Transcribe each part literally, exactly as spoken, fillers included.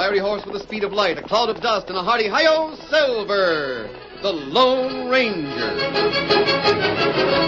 fiery horse with the speed of light, a cloud of dust, and a hearty hi-yo, Silver, the Lone Ranger.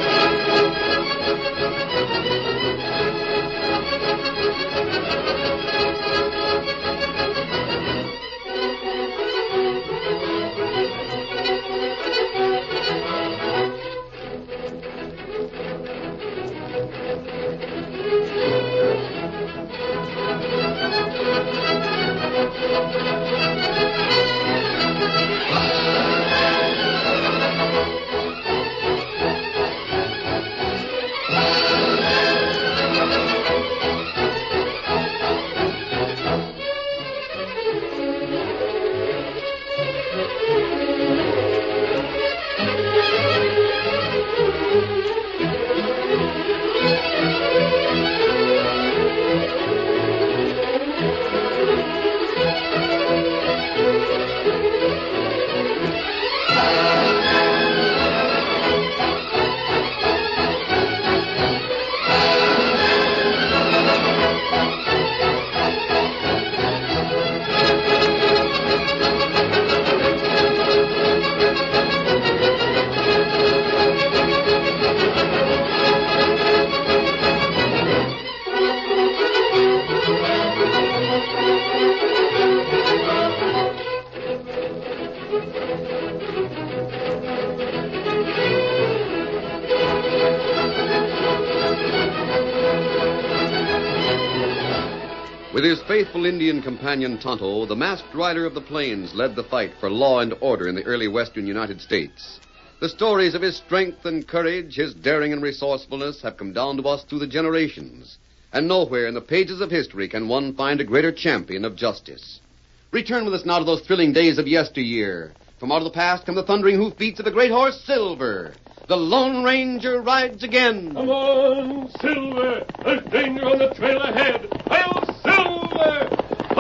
With his faithful Indian companion Tonto, the masked rider of the plains led the fight for law and order in the early western United States. The stories of his strength and courage, his daring and resourcefulness have come down to us through the generations. And nowhere in the pages of history can one find a greater champion of justice. Return with us now to those thrilling days of yesteryear. From out of the past come the thundering hoofbeats of the great horse Silver. The Lone Ranger rides again. Come on, Silver. There's danger on the trail ahead. Hail, Silver!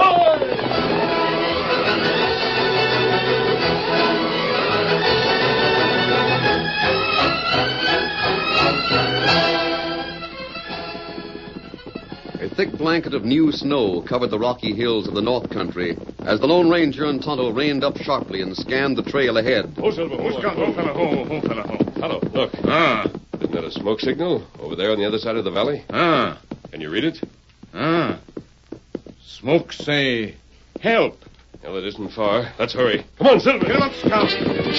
Hoy! A thick blanket of new snow covered the rocky hills of the north country as the Lone Ranger and Tonto reined up sharply and scanned the trail ahead. Oh, Silver, oh, Who's come? Oh, fella, ho, ho, fella, ho. Hello, look. Ah, Isn't that a smoke signal over there on the other side of the valley? ah, Can you read it? ah. Smoke say, help. Well, it isn't far. Let's hurry. Come on, Silver. Get him up, Scout.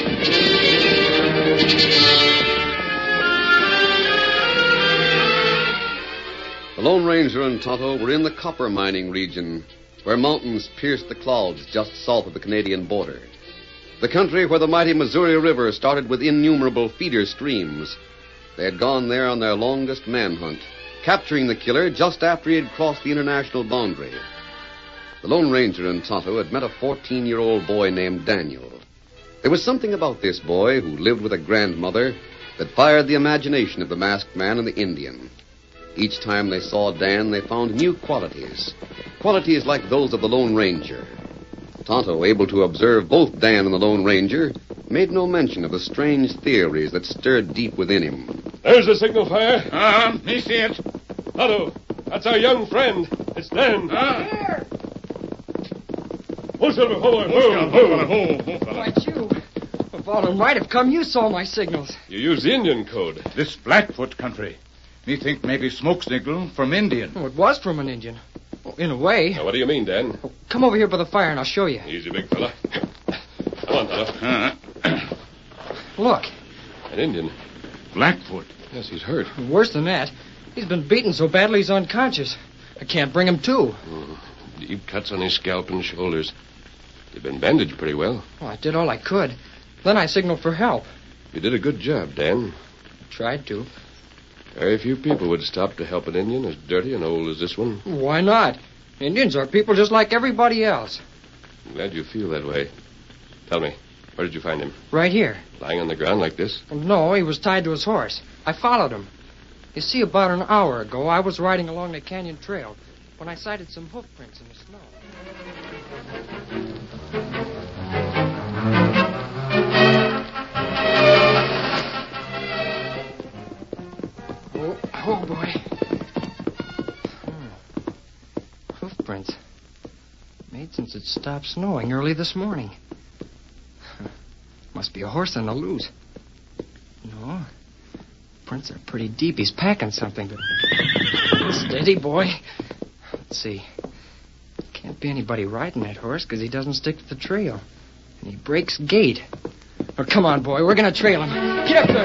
The Lone Ranger and Tonto were in the copper mining region, where mountains pierced the clouds just south of the Canadian border. The country where the mighty Missouri River started with innumerable feeder streams. They had gone there on their longest manhunt, capturing the killer just after he had crossed the international boundary. The Lone Ranger and Tonto had met a fourteen-year-old boy named Daniel. There was something about this boy, who lived with a grandmother, that fired the imagination of the masked man and the Indian. Each time they saw Dan, they found new qualities. Qualities like those of the Lone Ranger. Tonto, able to observe both Dan and the Lone Ranger, made no mention of the strange theories that stirred deep within him. There's the signal fire. Ah, me see it. Tonto, that's our young friend. It's Dan. Ah. Here. Oh, Silver, hold on. Ho, Scout, ho, fella, ho, ho, fella. Why, you. If all them might have come, you saw my signals. You used the Indian code. This Blackfoot country. Me think maybe smoke signal from Indian. Oh, it was from an Indian. Oh, in a way. Now, what do you mean, Dan? Oh, come over here by the fire and I'll show you. Easy, big fella. Come on, Tonto. Ah. Look. An Indian. Blackfoot. Yes, he's hurt. Worse than that. He's been beaten so badly he's unconscious. I can't bring him to. Mm. Deep cuts on his scalp and shoulders. They've been bandaged pretty well. Oh, I did all I could. Then I signaled for help. You did a good job, Dan. Tried to. Very few people would stop to help an Indian as dirty and old as this one. Why not? Indians are people just like everybody else. I'm glad you feel that way. Tell me, where did you find him? Right here. Lying on the ground like this? No, he was tied to his horse. I followed him. You see, about an hour ago, I was riding along the canyon trail when I sighted some hoof prints in the snow. Oh, oh boy. Hmm. Hoof prints. Maybe ain't since it stopped snowing early this morning. Must be a horse on the loose. No. Prints are pretty deep. He's packing something, but... Steady, boy. Let's see. Can't be anybody riding that horse because he doesn't stick to the trail. And he breaks gait. Oh, come on, boy. We're going to trail him. Get up there.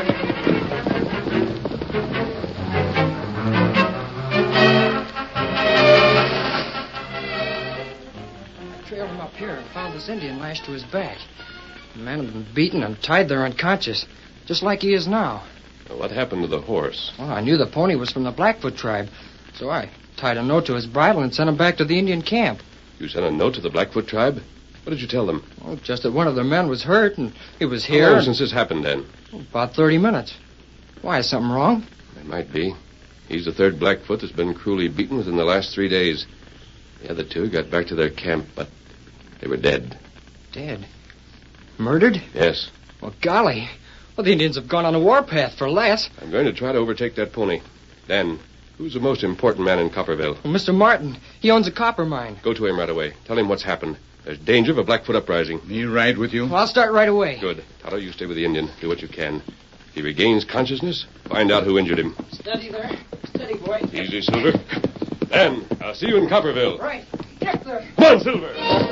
I trailed him up here and found this Indian lashed to his back. The man had been beaten and tied there unconscious, just like he is now. Well, what happened to the horse? Well, I knew the pony was from the Blackfoot tribe, so I tied a note to his bridle and sent him back to the Indian camp. You sent a note to the Blackfoot tribe? What did you tell them? Well, just that one of their men was hurt, and he was here. How long and... since this happened, then? About thirty minutes. Why, is something wrong? It might be. He's the third Blackfoot that's been cruelly beaten within the last three days. The other two got back to their camp, but they were dead. Dead? Murdered? Yes. Well, golly. Well, the Indians have gone on a warpath for less. I'm going to try to overtake that pony. Dan, who's the most important man in Copperville? Well, Mister Martin. He owns a copper mine. Go to him right away. Tell him what's happened. There's danger of a Blackfoot uprising. Me ride with you? Well, I'll start right away. Good. Tonto, you stay with the Indian. Do what you can. If he regains consciousness, find out who injured him. Steady there. Steady, boy. Easy, Silver. Dan, I'll see you in Copperville. Right. Get there. Come on, Silver.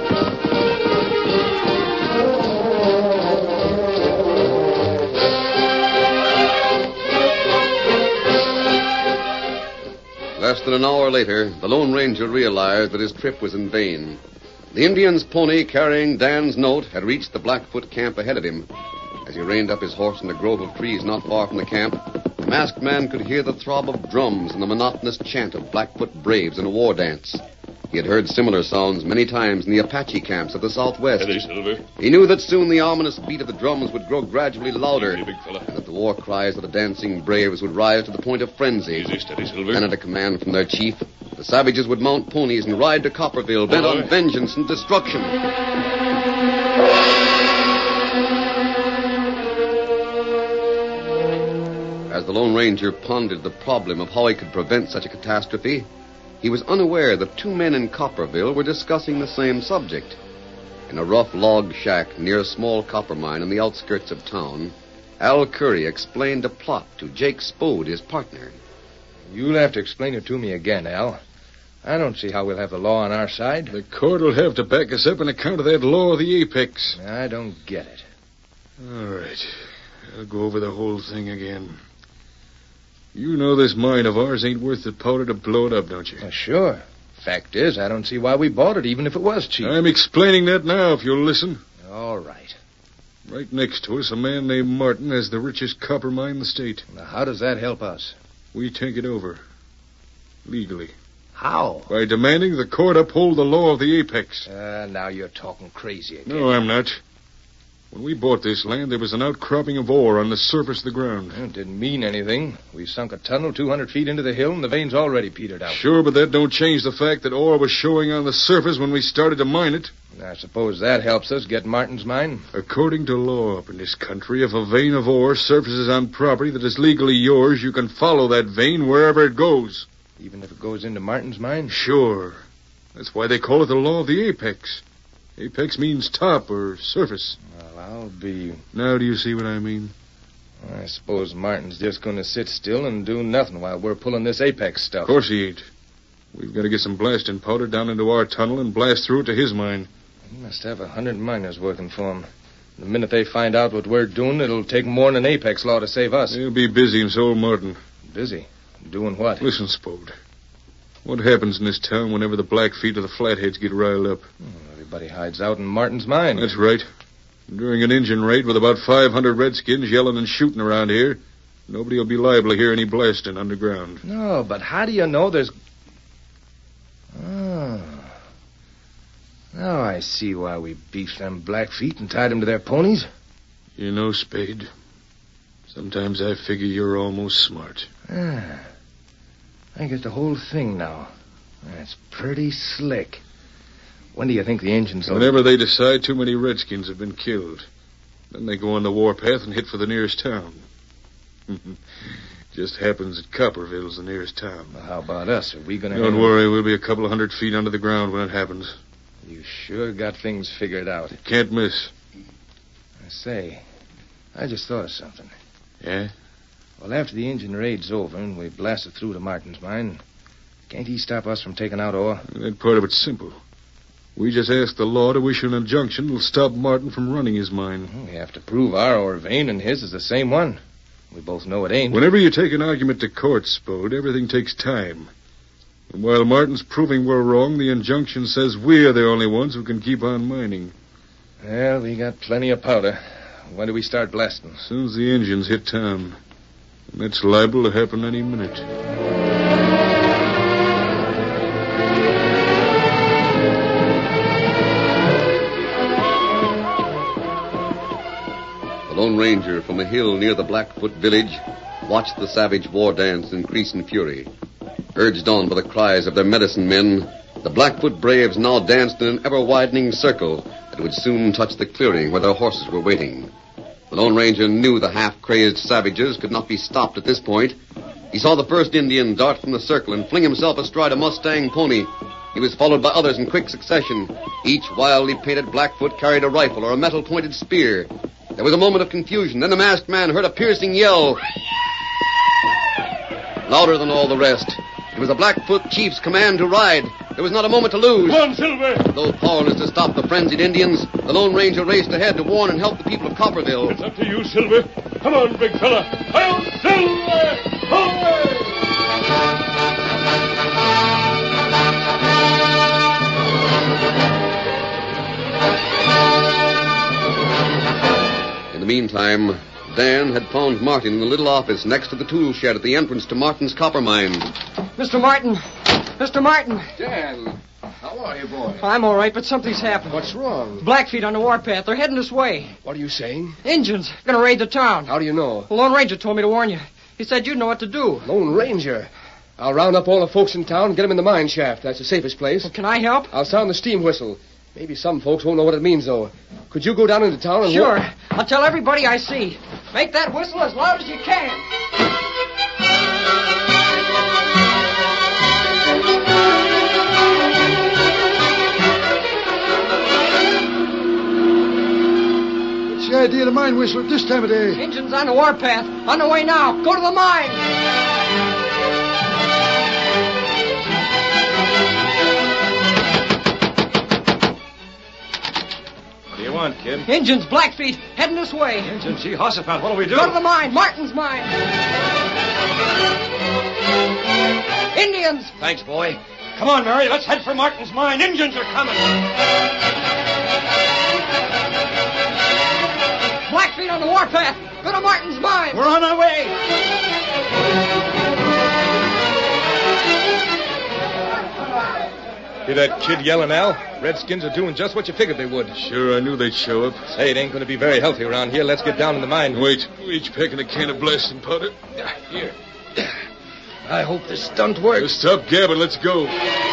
Less than an hour later, the Lone Ranger realized that his trip was in vain. The Indian's pony carrying Dan's note had reached the Blackfoot camp ahead of him. As he reined up his horse in a grove of trees not far from the camp, the masked man could hear the throb of drums and the monotonous chant of Blackfoot braves in a war dance. He had heard similar sounds many times in the Apache camps of the southwest. Steady, Silver. He knew that soon the ominous beat of the drums would grow gradually louder, Easy, big fella. and that the war cries of the dancing braves would rise to the point of frenzy. Easy, steady, Silver. Then, at a command from their chief, the savages would mount ponies and ride to Copperville, bent on vengeance and destruction. As the Lone Ranger pondered the problem of how he could prevent such a catastrophe, he was unaware that two men in Copperville were discussing the same subject. In a rough log shack near a small copper mine on the outskirts of town, Al Curry explained a plot to Jake Spode, his partner. You'll have to explain it to me again, Al. I don't see how we'll have the law on our side. The court will have to back us up on account of that law of the apex. I don't get it. All right. I'll go over the whole thing again. You know this mine of ours ain't worth the powder to blow it up, don't you? Well, sure. Fact is, I don't see why we bought it, even if it was cheap. I'm explaining that now, if you'll listen. All right. Right next to us, a man named Martin has the richest copper mine in the state. Now, how does that help us? We take it over. Legally. How? By demanding the court uphold the law of the apex. Uh, now you're talking crazy again. No, I'm not. When we bought this land, there was an outcropping of ore on the surface of the ground. Well, it didn't mean anything. We sunk a tunnel two hundred feet into the hill, and the veins already petered out. Sure, but that don't change the fact that ore was showing on the surface when we started to mine it. I suppose that helps us get Martin's mine. According to law up in this country, if a vein of ore surfaces on property that is legally yours, you can follow that vein wherever it goes. Even if it goes into Martin's mine? Sure. That's why they call it the law of the apex. Apex means top or surface. Well, I'll be... Now do you see what I mean? I suppose Martin's just going to sit still and do nothing while we're pulling this apex stuff. Of course he ain't. We've got to get some blasting powder down into our tunnel and blast through it to his mine. He must have a hundred miners working for him. The minute they find out what we're doing, it'll take more than an apex law to save us. They'll be busy, and so will Martin. Busy? Doing what? Listen, Spode. What happens in this town whenever the Blackfeet or the Flatheads get riled up? Well, everybody hides out in Martin's mine. That's right. During an Indian raid with about five hundred redskins yelling and shooting around here, nobody will be liable to hear any blasting underground. No, but how do you know there's... Oh. Now I see why we beefed them Blackfeet and tied them to their ponies. You know, Spade, sometimes I figure you're almost smart. Ah. I get the whole thing now. That's pretty slick. When do you think the engines will... Whenever they decide too many redskins have been killed, then they go on the warpath and hit for the nearest town. Just happens that Copperville's the nearest town. Well, how about us? Are we going to... Don't worry, we'll be a couple of hundred feet under the ground when it happens. You sure got things figured out. Can't miss. I say, I just thought of something. Yeah? Well, after the Indian raid's over and we blasted through to Martin's mine, can't he stop us from taking out ore? That part of it's simple. We just ask the law to issue an injunction that'll stop Martin from running his mine. We have to prove our ore vein and his is the same one. We both know it ain't. Whenever you take an argument to court, Spode, everything takes time. And while Martin's proving we're wrong, the injunction says we're the only ones who can keep on mining. Well, we got plenty of powder. When do we start blasting? As soon as the engines hit town. And that's liable to happen any minute. The Lone Ranger from a hill near the Blackfoot village watched the savage war dance increase in fury. Urged on by the cries of their medicine men, the Blackfoot braves now danced in an ever-widening circle that would soon touch the clearing where their horses were waiting. The Lone Ranger knew the half-crazed savages could not be stopped at this point. He saw the first Indian dart from the circle and fling himself astride a Mustang pony. He was followed by others in quick succession. Each wildly painted Blackfoot carried a rifle or a metal-pointed spear. There was a moment of confusion. Then the masked man heard a piercing yell. Louder than all the rest. It was the Blackfoot chief's command to ride. There was not a moment to lose. Come on, Silver! Though powerless to stop the frenzied Indians, the Lone Ranger raced ahead to warn and help the people of Copperville. It's up to you, Silver. Come on, big fella. Hail, Silver! Away! In the meantime, Dan had found Martin in the little office next to the tool shed at the entrance to Martin's copper mine. Mister Martin! Mister Martin! Dan, how are you, boy? I'm all right, but something's happened. What's wrong? Blackfeet on the warpath. They're heading this way. What are you saying? Injuns. Gonna raid the town. How do you know? The Lone Ranger told me to warn you. He said you'd know what to do. Lone Ranger. I'll round up all the folks in town and get them in the mine shaft. That's the safest place. Well, can I help? I'll sound the steam whistle. Maybe some folks won't know what it means, though. Could you go down into town and... Sure. Walk? I'll tell everybody I see. Make that whistle as loud as you can. What's the idea of the mine whistle at this time of day? Engines on the warpath. On the way now. Go to the mine. On, kid. Engines, Blackfeet, heading this way. Engines, gee, Hossaphat, what'll we do? Go to the mine, Martin's mine. Indians! Thanks, boy. Come on, Mary, let's head for Martin's mine. Indians are coming. Blackfeet on the warpath. Go to Martin's mine. We're on our way. Hear that kid yelling, Al? Redskins are doing just what you figured they would. Sure, I knew they'd show up. Say, it ain't going to be very healthy around here. Let's get down in the mine. Wait, we're each packing a can of blasting powder. Here. I hope this stunt works. Just stop gabbing. Let's go.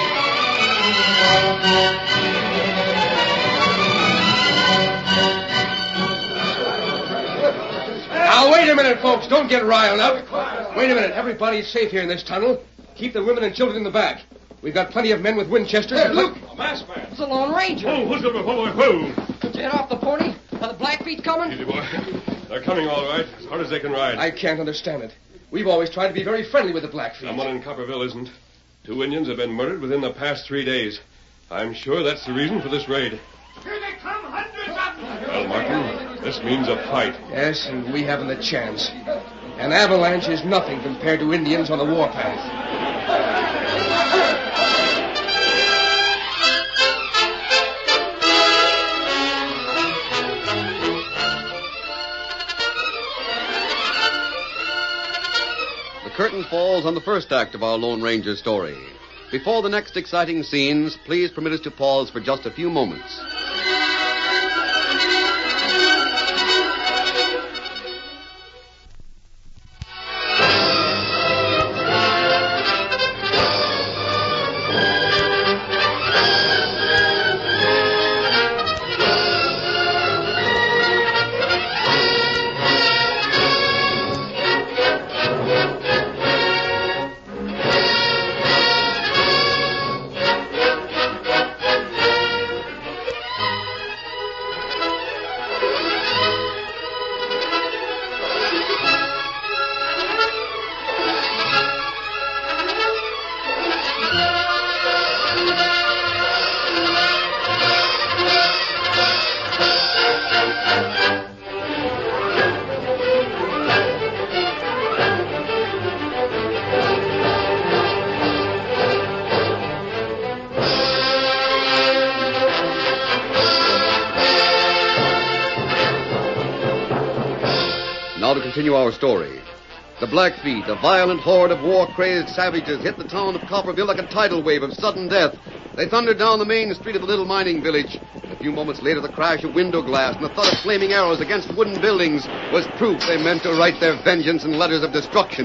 Now, wait a minute, folks. Don't get riled up. Wait a minute. Everybody's safe here in this tunnel. Keep the women and children in the back. We've got plenty of men with Winchesters. Hey, look! A masked man. It's the Lone Ranger. Whoa, whoa, whoa, whoa, whoa. Put your head off the pony. Are the Blackfeet coming? Easy, boy. They're coming all right, as hard as they can ride. I can't understand it. We've always tried to be very friendly with the Blackfeet. Someone in Copperville isn't. Two Indians have been murdered within the past three days. I'm sure that's the reason for this raid. Here they come, hundreds of them. Well, Martin, this means a fight. Yes, and we haven't a chance. An avalanche is nothing compared to Indians on the warpath. The curtain falls on the first act of our Lone Ranger story. Before the next exciting scenes, please permit us to pause for just a few moments. continue our story. The Blackfeet, a violent horde of war-crazed savages, hit the town of Copperville like a tidal wave of sudden death. They thundered down the main street of the little mining village. A few moments later, the crash of window glass and the thud of flaming arrows against wooden buildings was proof they meant to write their vengeance in letters of destruction.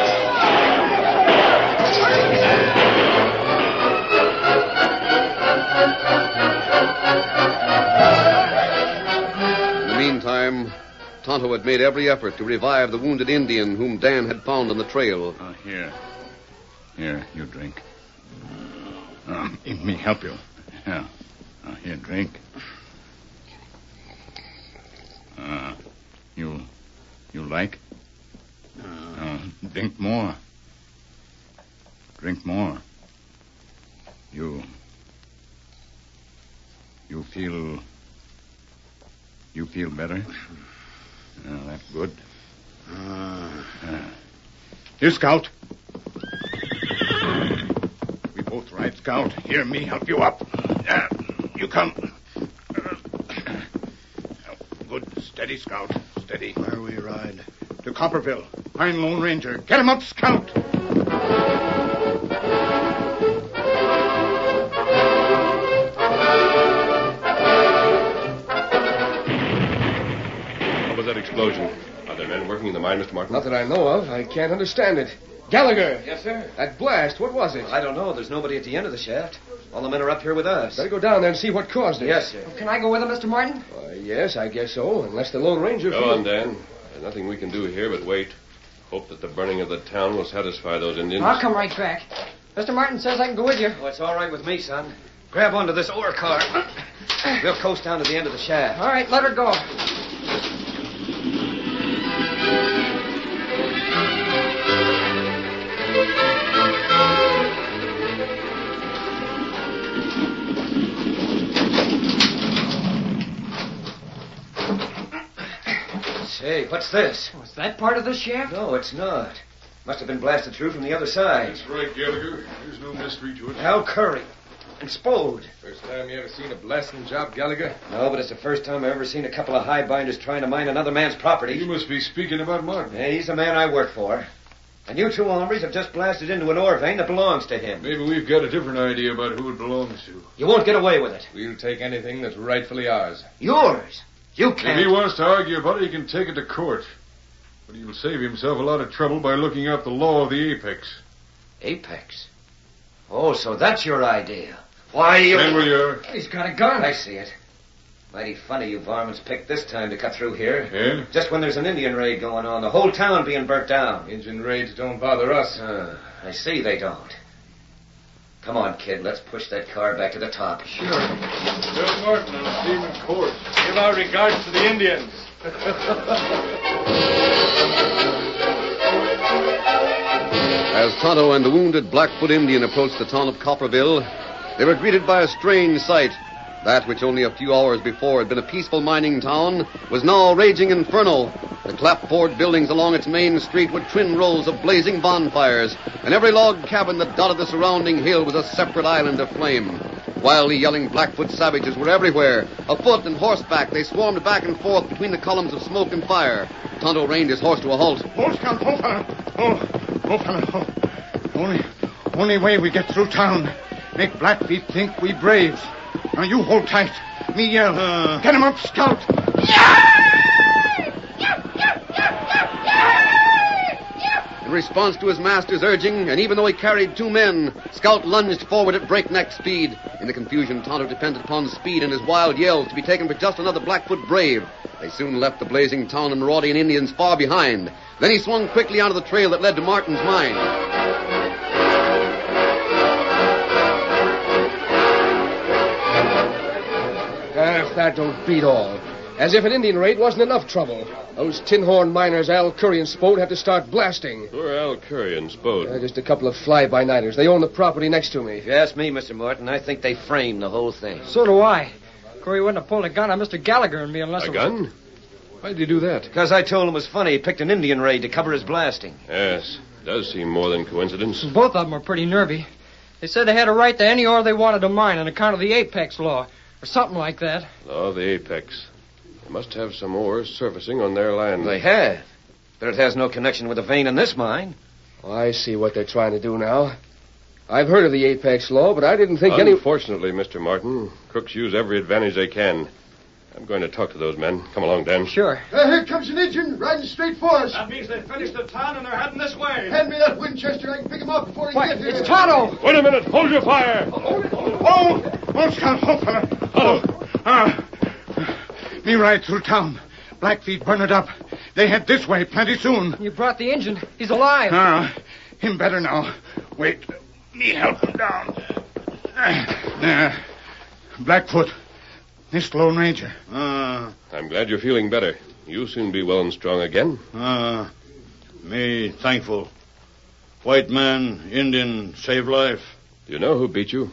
In the meantime, Tonto had made every effort to revive the wounded Indian whom Dan had found on the trail. Uh, here. Here, you drink. Um, let me help you. Yeah. Uh, here, drink. Uh, you... You like? Uh, drink more. Drink more. You... You feel... You feel better? Oh, that's good. Uh, here, Scout. We both ride, Scout. Hear me help you up. Uh, you come. Uh, good, steady, Scout. Steady. Where we ride? To Copperville. Find Lone Ranger. Get him up, Scout. That explosion. Are there men working in the mine, Mister Martin? Not that I know of. I can't understand it. Gallagher! Yes, sir? That blast, what was it? I don't know. There's nobody at the end of the shaft. All the men are up here with us. Better go down there and see what caused it. Yes, sir. Can I go with him, Mister Martin? Uh, yes, I guess so, unless the Lone Ranger... Go on, Dan. There's nothing we can do here but wait. Hope that the burning of the town will satisfy those Indians. I'll come right back. Mister Martin says I can go with you. Oh, it's all right with me, son. Grab onto this ore car. We'll coast down to the end of the shaft. All right, let her go. Hey, what's this? Was that part of the shaft? No, it's not. Must have been blasted through from the other side. That's right, Gallagher. There's no mystery to it. Al Curry. And Spode. First time you ever seen a blasting job, Gallagher? No, but it's the first time I've ever seen a couple of highbinders trying to mine another man's property. You must be speaking about Martin. Yeah, he's the man I work for. And you two hombres have just blasted into an ore vein that belongs to him. Maybe we've got a different idea about who it belongs to. You won't get away with it. We'll take anything that's rightfully ours. Yours? You can't. If he wants to argue about it, he can take it to court. But he'll save himself a lot of trouble by looking up the law of the Apex. Apex? Oh, so that's your idea. Why, you... Stand where you are. He's got a gun. I see it. Mighty funny you varmints picked this time to cut through here. Yeah? Just when there's an Indian raid going on, the whole town being burnt down. Indian raids don't bother us. Uh, I see they don't. Come on, kid, let's push that car back to the top. Sure. Tell Martin I'll see him in court. Give our regards to the Indians. As Tonto and the wounded Blackfoot Indian approached the town of Copperville, they were greeted by a strange sight. That which only a few hours before had been a peaceful mining town was now a raging inferno. The clapboard buildings along its main street were twin rows of blazing bonfires, and every log cabin that dotted the surrounding hill was a separate island of flame. Wildly yelling Blackfoot savages were everywhere. Afoot and horseback, they swarmed back and forth between the columns of smoke and fire. Tonto reined his horse to a halt. Hold, Scout, hold, fella. Oh, oh, fella, oh. Only, only way we get through town. Make Blackfeet think we braves. Now you hold tight. Me yell. Uh... Get him up, Scout. In response to his master's urging, and even though he carried two men, Scout lunged forward at breakneck speed. In the confusion, Tonto depended upon speed and his wild yells to be taken for just another Blackfoot brave. They soon left the blazing town and marauding Indians far behind. Then he swung quickly onto the trail that led to Martin's mine. Ah, if that don't beat all. As if an Indian raid wasn't enough trouble. Those tin-horn miners, Al Curry and Spode, have to start blasting. Who are Al Curry and Spode? Uh, just a couple of fly-by-nighters. They own the property next to me. If you ask me, Mister Martin, I think they framed the whole thing. So do I. Curry wouldn't have pulled a gun on Mister Gallagher and me unless A it was... gun? Why did you do that? Because I told him it was funny. He picked an Indian raid to cover his blasting. Yes, does seem more than coincidence. Both of them were pretty nervy. They said they had a right to any ore they wanted to mine on account of the Apex law, or something like that. Law of the Apex. They must have some ores surfacing on their land. They have. But it has no connection with the vein in this mine. Oh, I see what they're trying to do now. I've heard of the Apex law, but I didn't think any... Unfortunately, Mister Martin, crooks use every advantage they can. I'm going to talk to those men. Come along, Dan. Sure. Uh, here comes an Indian riding straight for us. That means they've finished the town and they're heading this way. Hand me that Winchester. I can pick him up before he What? gets here. It's Tonto! Wait a minute. Hold your fire. Oh, oh, Scout, oh, fella. Oh, ah. Me ride through town. Blackfeet burn it up. They head this way plenty soon. You brought the engine. He's alive. Ah, him better now. Wait, me help him down. Uh, there. Blackfoot. This Lone Ranger. Ah. I'm glad you're feeling better. You'll soon be well and strong again. Ah. Me thankful. White man, Indian, save life. Do you know who beat you?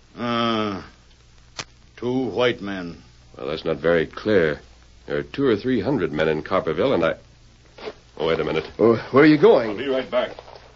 Ah. Two white men. Well, that's not very clear. There are two or three hundred men in Copperville, and I... Oh, wait a minute. Oh, where are you going? I'll be right back.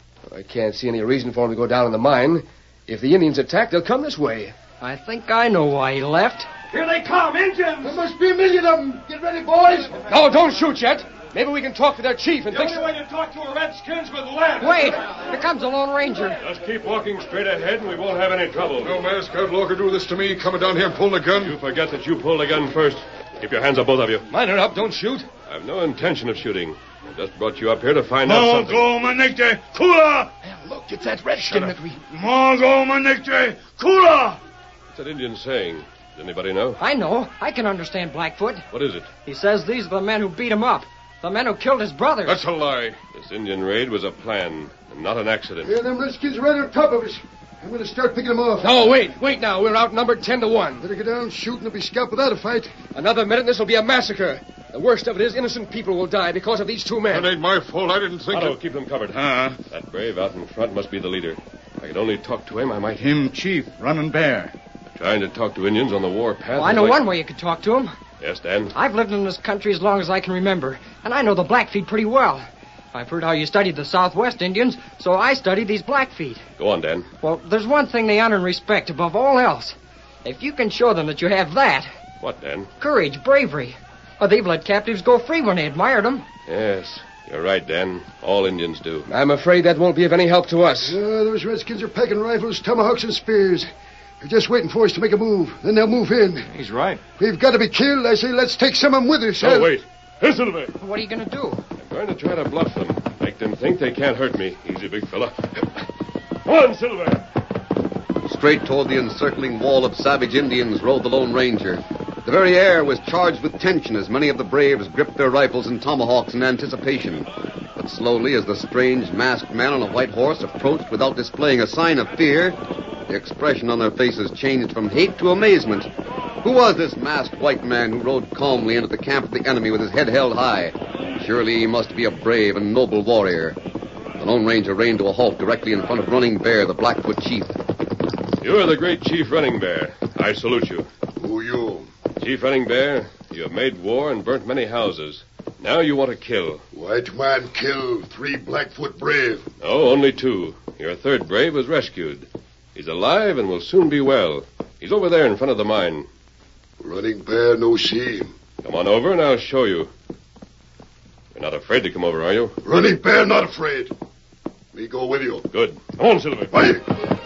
I can't see any reason for him to go down in the mine. If the Indians attack, they'll come this way. I think I know why he left. Here they come, Indians! There must be a million of them. Get ready, boys. No, don't shoot yet. Maybe we can talk to their chief and The fix... only way to talk to a redskin's with lead. Wait! Here comes the Lone Ranger. Just keep walking straight ahead, and we won't have any trouble. No masked outlaw could do this to me, coming down here and pulling a gun. You forget that you pulled the gun first. Keep your hands up, both of you. Mind it up, don't shoot. I've no intention of shooting. I just brought you up here to find out something. Mongo manekte, kula! Look, it's that redskin that we... Mongo manekte, kula! What's that Indian saying? Does anybody know? I know. I can understand Blackfoot. What is it? He says these are the men who beat him up. The men who killed his brothers. That's a lie. This Indian raid was a plan, and not an accident. Here, them Redskins are right on top of us. I'm going to start picking them off. No, wait, wait now. We're outnumbered ten to one. Better get down, shoot, and they'll be scalped without a fight. Another minute, and this will be a massacre. The worst of it is innocent people will die because of these two men. That ain't my fault. I didn't think Otto, of... keep them covered. Ah. That brave out in front must be the leader. If I could only talk to him, I might... Him chief, running bear. Trying to talk to Indians on the war path... Well, I is know like- one way you could talk to him. Yes, Dan? I've lived in this country as long as I can remember, and I know the Blackfeet pretty well. I've heard how you studied the Southwest Indians, so I studied these Blackfeet. Go on, Dan. Well, there's one thing they honor and respect above all else. If you can show them that you have that, What, Dan? courage, bravery, well, they've let captives go free when they admired them. Yes, you're right, Dan. All Indians do. I'm afraid that won't be of any help to us. Uh, those Redskins are packing rifles, tomahawks, and spears. They're just waiting for us to make a move. Then they'll move in. He's right. We've got to be killed. I say let's take some of them with us. Oh, Uh, wait. Here, Silver. What are you going to do? I'm going to try to bluff them. Make them think they can't hurt me. Easy, big fella. Come on, Silver. Straight toward the encircling wall of savage Indians rode the Lone Ranger. The very air was charged with tension as many of the braves gripped their rifles and tomahawks in anticipation. But slowly, as the strange masked man on a white horse approached without displaying a sign of fear, the expression on their faces changed from hate to amazement. Who was this masked white man who rode calmly into the camp of the enemy with his head held high? Surely he must be a brave and noble warrior. The Lone Ranger reined to a halt directly in front of Running Bear, the Blackfoot chief. You are the great Chief Running Bear. I salute you. Who you? Chief Running Bear, you have made war and burnt many houses. Now you want to kill. White man killed three Blackfoot brave. No, only two. Your third brave was rescued. He's alive and will soon be well. He's over there in front of the mine. Running Bear no see him. Come on over and I'll show you. You're not afraid to come over, are you? Running Bear not afraid. Me go with you. Good. Come on, Silver. Hey!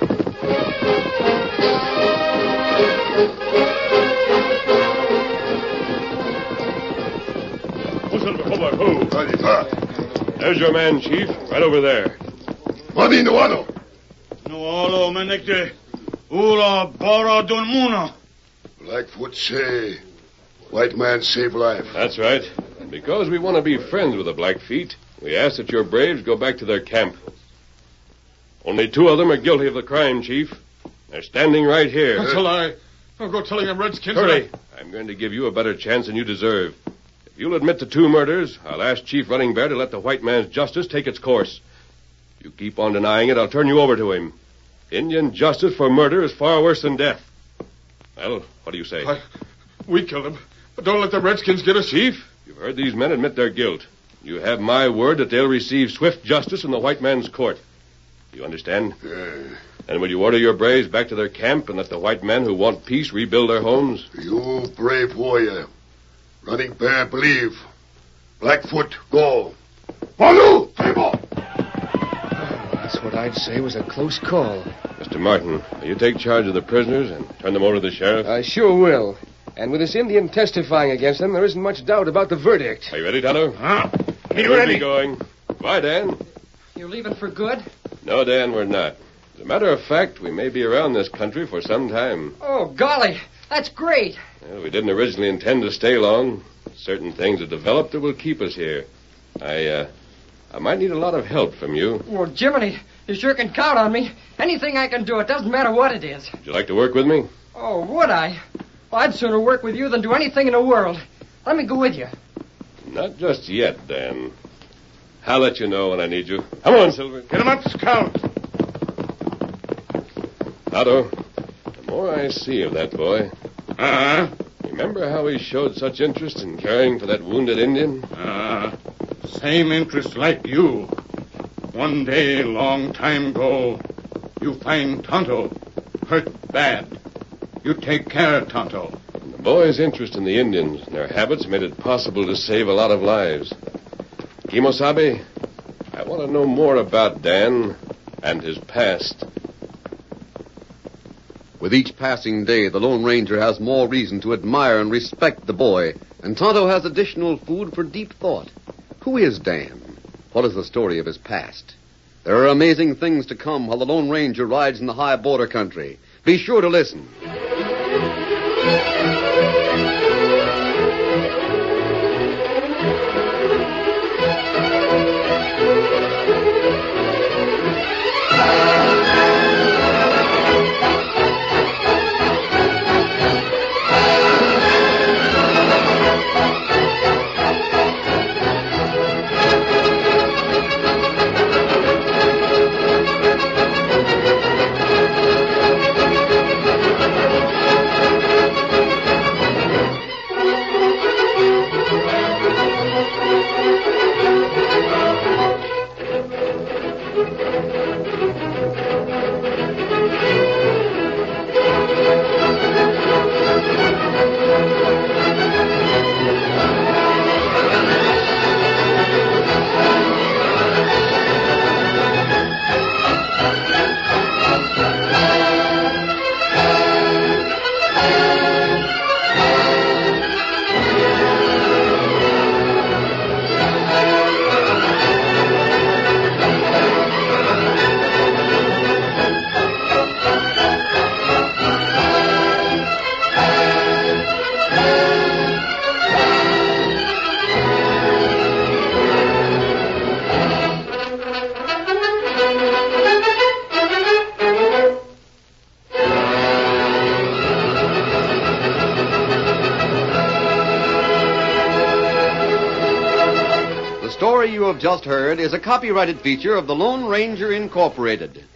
Oh, Silver, come on. Oh. Ready, huh? There's your man, Chief, right over there. Money no ano. No olo menekte, ura bara dunmuna. Blackfoot say, white man save life. That's right. And because we want to be friends with the Blackfeet, we ask that your braves go back to their camp. Only two of them are guilty of the crime, Chief. They're standing right here. That's a lie. Don't go telling them Redskins. Hurry. I'm going to give you a better chance than you deserve. If you'll admit to two murders, I'll ask Chief Running Bear to let the white man's justice take its course. If you keep on denying it, I'll turn you over to him. Indian justice for murder is far worse than death. Well, what do you say? I, we killed him, but don't let the Redskins get us. Chief, you've heard these men admit their guilt. You have my word that they'll receive swift justice in the white man's court. You understand? Yeah. And will you order your braves back to their camp and let the white men who want peace rebuild their homes? You brave warrior. Running Bear believe. Blackfoot, go. Follow! Table! That's what I'd say was a close call. Mister Martin, will you take charge of the prisoners and turn them over to the sheriff? I sure will. And with this Indian testifying against them, there isn't much doubt about the verdict. Are you ready, Tonto? Huh? Me We'll ready. be going. Bye, Dan. You're leaving for good? No, Dan, we're not. As a matter of fact, we may be around this country for some time. Oh, golly. That's great. Well, we didn't originally intend to stay long. Certain things have developed that will keep us here. I, uh, I might need a lot of help from you. Well, Jiminy, you sure can count on me. Anything I can do, it doesn't matter what it is. Would you like to work with me? Oh, would I? Well, I'd sooner work with you than do anything in the world. Let me go with you. Not just yet, Dan. I'll let you know when I need you. Come on, Silver. Get him up, Scout. Otto, the more I see of that boy... Uh-huh. Remember how he showed such interest in caring for that wounded Indian? Uh, same interest like you. One day, long time ago, you find Tonto hurt bad. You take care of Tonto. And the boy's interest in the Indians and their habits made it possible to save a lot of lives. Kimosabe, I want to know more about Dan and his past. With each passing day, the Lone Ranger has more reason to admire and respect the boy, and Tonto has additional food for deep thought. Who is Dan? What is the story of his past? There are amazing things to come while the Lone Ranger rides in the high border country. Be sure to listen. The story you have just heard is a copyrighted feature of the Lone Ranger Incorporated.